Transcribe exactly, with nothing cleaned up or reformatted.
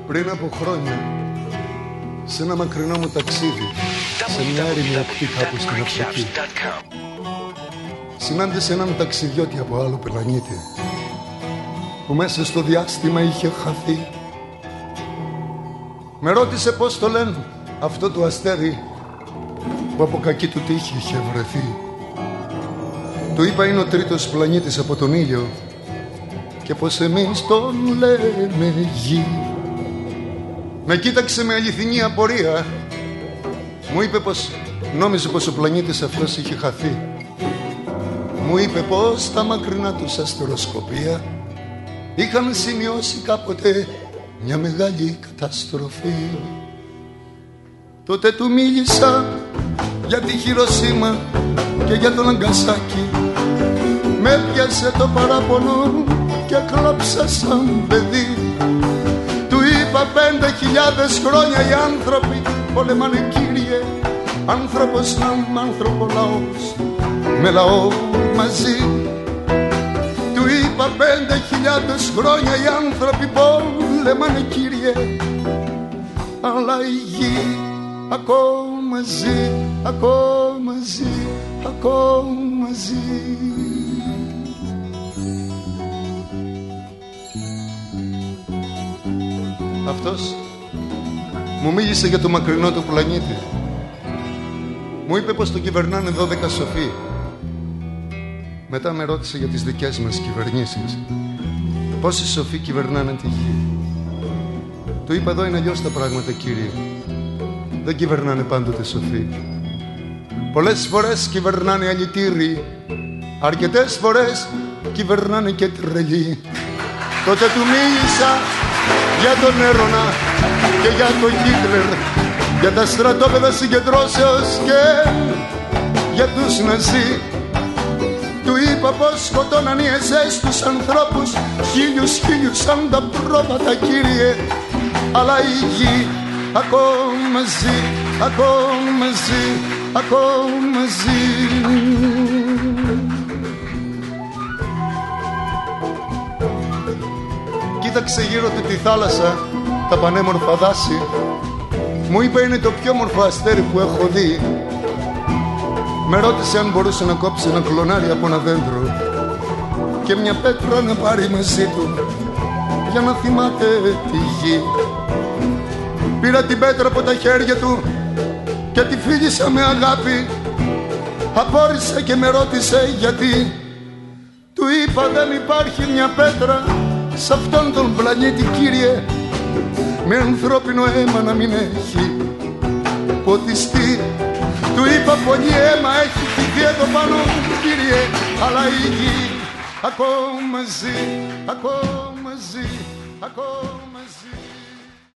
Πριν από χρόνια, σε ένα μακρινό μου ταξίδι, σε μια έρημη ακτή κάπου στην Αφρική, συνάντησε έναν ταξιδιώτη από άλλο πλανήτη που μέσα στο διάστημα είχε χαθεί. Με ρώτησε πως το λένε αυτό το αστέρι που από κακή του τύχη είχε βρεθεί. Του είπα είναι ο τρίτος πλανήτης από τον ήλιο και πως εμείς τον λέμε Γη. Με κοίταξε με αληθινή απορία. Μου είπε πως νόμιζε πως ο πλανήτης αυτός είχε χαθεί. Μου είπε πως τα μακρινά τους αστεροσκοπία είχαν σημειώσει κάποτε μια μεγάλη καταστροφή. Τότε του μίλησα για τη Χιροσίμα και για τον Ναγκασάκι. Με πιάσε το παράπονο και κλάψα σαν παιδί. Του είπα πέντε χιλιάδες χρόνια οι άνθρωποι πολεμάνε κύριε. Άνθρωπος να άνθρωπο λαός με λαό μαζί. Του είπα πέντε χιλιάδες χρόνια οι άνθρωποι πολεμάνε κύριε. Αλλά η γη ακόμα ζει, ακόμα ζει, ακόμα ζει. Αυτός μου μίλησε για το μακρινό του πλανήτη. Μου είπε πως τον κυβερνάνε δώδεκα σοφοί. Μετά με ρώτησε για τις δικές μας κυβερνήσεις. Πόσοι σοφοί κυβερνάνε τη γη. Του είπα εδώ είναι αλλιώς τα πράγματα κύριε. Δεν κυβερνάνε πάντοτε σοφοί. Πολλές φορές κυβερνάνε αλητήριοι. Αρκετές φορές κυβερνάνε και τρελοί. Τότε του μίλησα για τον Έρωνα και για τον Χίτλερ, για τα στρατόπεδα συγκεντρώσεως και για τους Ναζί. Του είπα πως σκοτώναν οι ες ες τους ανθρώπους χίλιους χίλιους σαν τα πρόβατα κύριε. Αλλά η γη ακόμα ζει, ακόμα ζει, ακόμα ζει. Κοίταξε γύρω του τη θάλασσα, τα πανέμορφα δάση. Μου είπε είναι το πιο μορφό αστέρι που έχω δει. Με ρώτησε αν μπορούσε να κόψει ένα κλονάρι από ένα δέντρο και μια πέτρα να πάρει μαζί του για να θυμάται τη γη. Πήρα την πέτρα από τα χέρια του και τη φίλησα με αγάπη. Απόρρισε και με ρώτησε γιατί. Του είπα δεν υπάρχει μια πέτρα σ' αυτόν τον πλανήτη κύριε με ανθρώπινο αίμα να μην έχει ποτιστεί. Του είπα πολύ αίμα έχει φυγεί εδώ πάνω κύριε. Αλλά η γη ακόμα ζει, ακόμα ζει, ακόμα